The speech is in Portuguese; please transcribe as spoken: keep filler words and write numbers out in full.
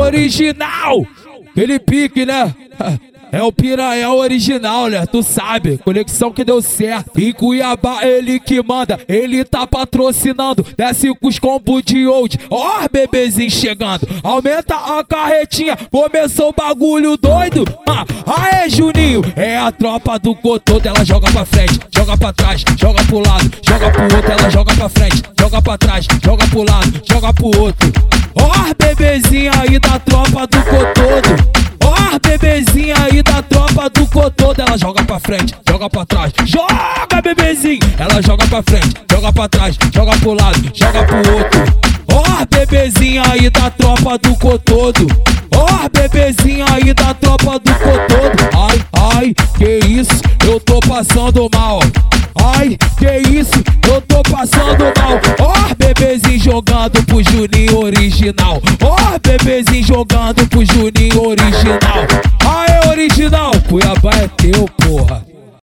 original. Aquele pique, né? É o piranha original, né? Tu sabe, conexão que deu certo. Em Cuiabá ele que manda, ele tá patrocinando. Desce com os combos de old, ó, oh, bebezinho chegando. Aumenta a carretinha, começou o bagulho doido. Ah, aê, Juninho, é a tropa do Cotodo. Ela joga pra frente, joga pra trás, joga pro lado, joga pro outro. Ela joga pra frente, joga pra trás, joga pro lado, joga pro outro. Ó, oh, bebezinha aí da tropa do Cotodo. Ó, oh, bebezinha aí da tropa do Cotodo. Ela joga pra frente, joga pra trás, joga, bebezinho. Ela joga pra frente, joga pra trás, joga pro lado, joga pro outro. Ó, oh, bebezinha aí da tropa do Cotodo. Ó, oh, bebezinha aí da tropa do Cotodo. Ai, ai, que isso, eu tô passando mal. Ai, que isso, eu tô passando mal. Ó, oh, bebezinho jogando pro Juninho original. Ó, oh, bebezinho jogando pro Juninho original. Aê, original, Cuiabá é teu, porra.